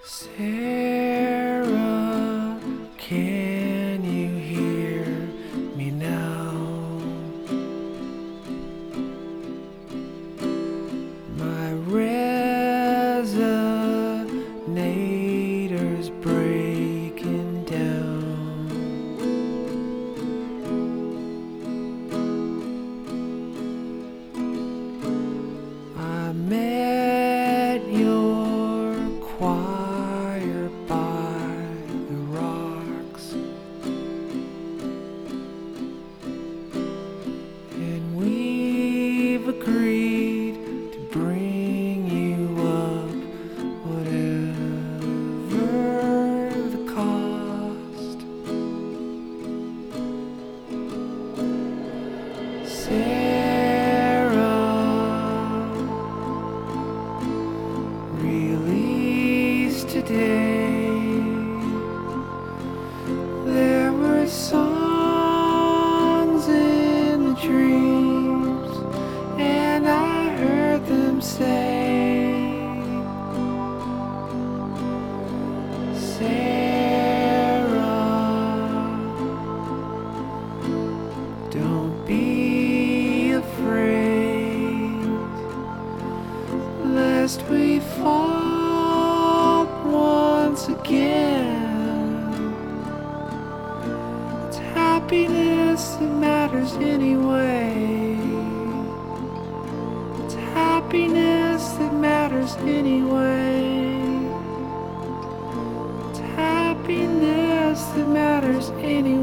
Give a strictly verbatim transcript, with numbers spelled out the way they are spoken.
Sarah, can you hear me now? My resonator's breaking down. I met your choir by the rocks, and we've agreed to bring you up, whatever the cost. Sarah, released today. There were songs in the dreams, and I heard them say, Sarah, don't be afraid, lest we fall once again. It's happiness that matters anyway. It's happiness that matters anyway. It's happiness that matters anyway.